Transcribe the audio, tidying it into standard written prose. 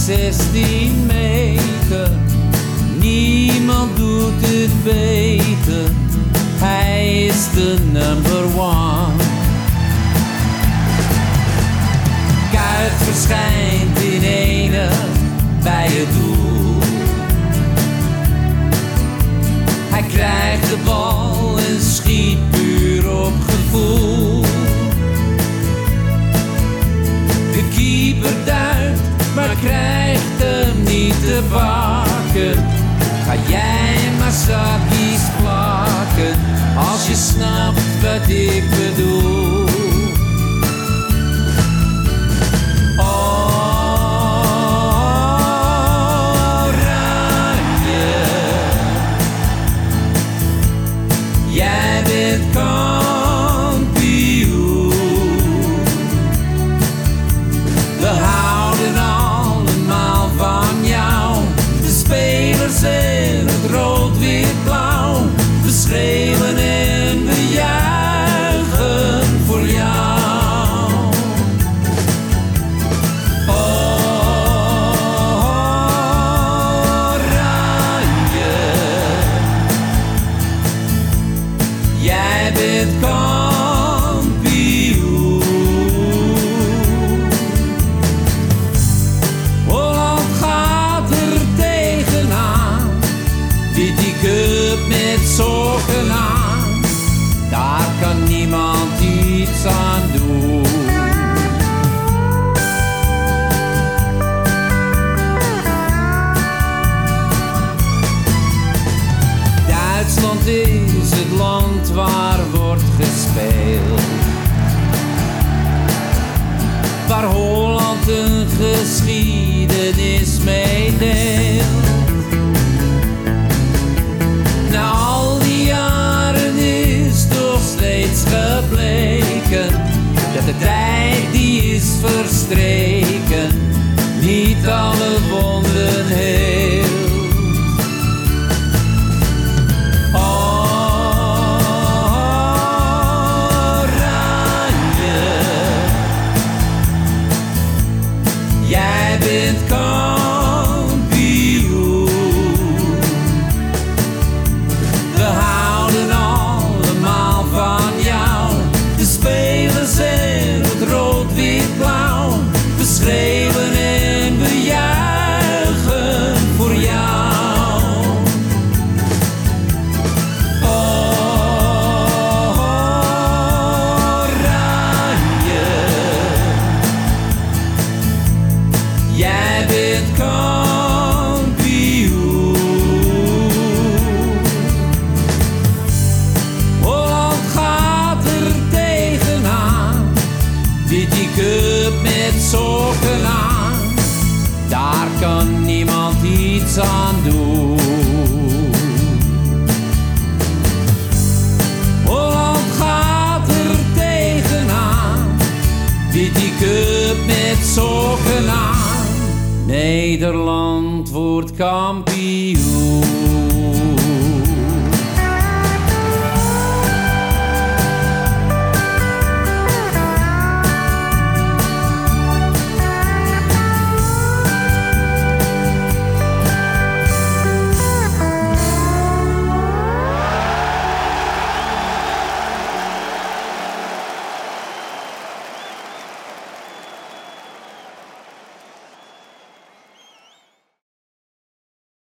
16 meter. Niemand doet het beter. Hij is de number one. Kuyt verschijnt in ene bij het doel. Hij krijgt de bal en schiet puur op gevoel. De keeper duikt, maar krijgt hem niet te pakken. Ga jij maar zakjes plakken, als je snapt wat ik bedoel. Jij bent kampioen. We houden allemaal van jou. De spelers in het rood-wit-blauw. We schreeuwen en we juichen voor jou. Oranje. Jij bent kampioen. Holland gaat er tegenaan. Wint die cup met sokken aan. Daar kan niemand iets aan doen. Duitsland is het land waar wordt gespeeld. Waar Holland een geschiedenis meedeelt. Na al die jaren is toch steeds gebleken dat de tijd die is verstreken niet alle wonden heelt. Jij bent kampioen. We houden allemaal van jou. De spelers in het rood-wit-blauw. We schreeuwen en we juichen voor jou. Oranje. Jij bent kampioen. Holland gaat er tegenaan. Wint die cup met sokken aan. Daar kan niemand iets aan doen. Holland gaat er tegenaan. Wint die cup met sokken aan. Nederland wordt kampioen.